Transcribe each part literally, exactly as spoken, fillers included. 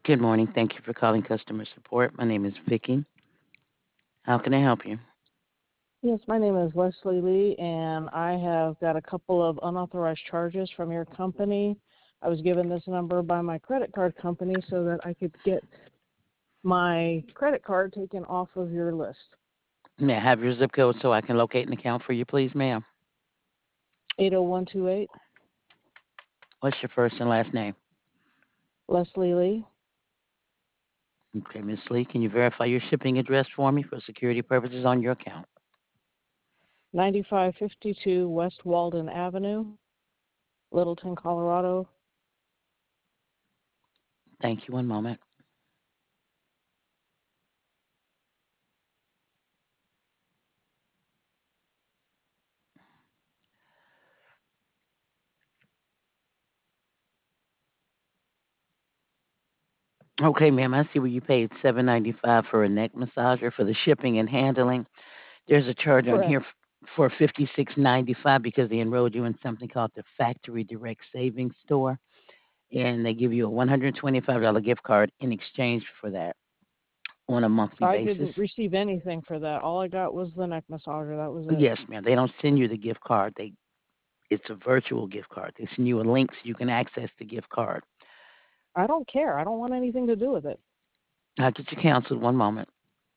Good morning. Thank you for calling customer support. My name is Vicky. How can I help you? Yes, my name is Leslie Lee, and I have got a couple of unauthorized charges from your company. I was given this number by my credit card company so that I could get my credit card taken off of your list. May I have your zip code so I can locate an account for you, please, ma'am? eight oh one two eight, What's your first and last name? Leslie Lee, Okay, Miss Lee, can you verify your shipping address for me for security purposes on your account? ninety-five fifty-two West Walden Avenue, Littleton, Colorado. Thank you. One moment. Okay, ma'am, I see where you paid seven ninety-five for a neck massager for the shipping and handling. There's a charge on here Correct. f- for fifty-six ninety-five because they enrolled you in something called the Factory Direct Savings Store, and they give you a one hundred twenty-five dollars gift card in exchange for that on a monthly I didn't basis. receive anything for that. All I got was the neck massager. That was it. Yes, ma'am. They don't send you the gift card. They It's a virtual gift card. They send you a link so you can access the gift card. I don't care. I don't want anything to do with it. I'll get you canceled. One moment.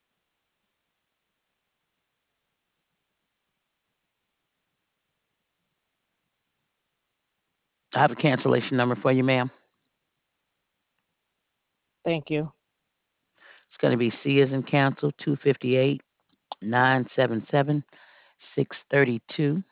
I have a cancellation number for you, ma'am. Thank you. It's going to be C as in cancel two fifty-eight nine seventy-seven six thirty-two.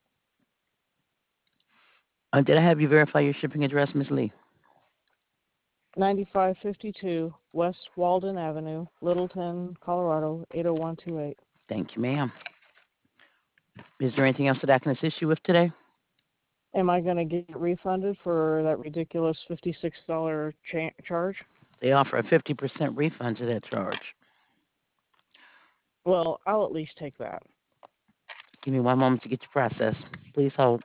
Uh, did I have you verify your shipping address, Miss Lee? ninety-five fifty-two West Walden Avenue, Littleton, Colorado, eight oh one two eight. Thank you, ma'am. Is there anything else that I can assist you with today? Am I going to get refunded for that ridiculous fifty-six dollars cha- charge? They offer a fifty percent refund to that charge. Well, I'll at least take that. Give me one moment to get your process. Please hold.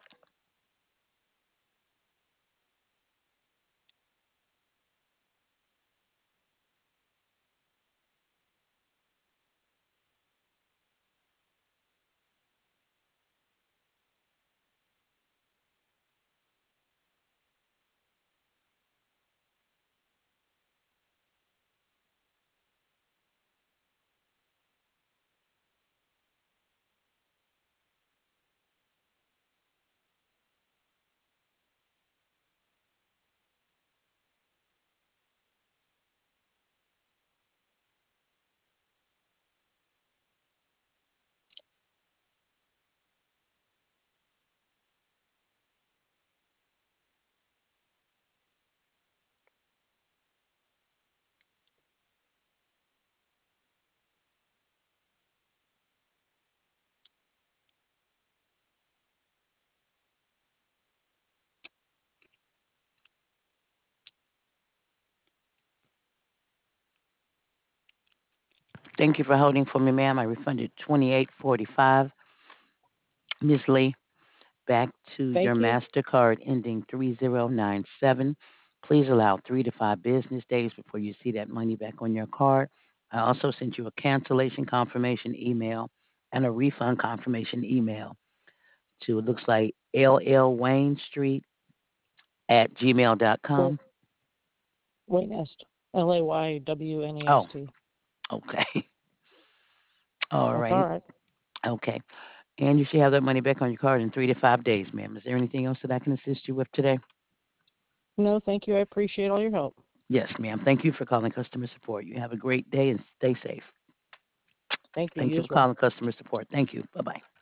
Thank you for holding for me, ma'am. I refunded twenty-eight forty-five. Miss Lee, back to your Thank you. MasterCard ending three zero nine seven. Please allow three to five business days before you see that money back on your card. I also sent you a cancellation confirmation email and a refund confirmation email to, it looks like L L Wayne Street at gmail dot Wait, com. Waynest. L A Y W N E S Oh, T. okay. All That's all right. right. Okay. And you should have that money back on your card in three to five days, ma'am. Is there anything else that I can assist you with today? No, thank you. I appreciate all your help. Yes, ma'am. Thank you for calling customer support. You have a great day and stay safe. Thank you. Thank You you for as well. calling customer support. Thank you. Bye bye.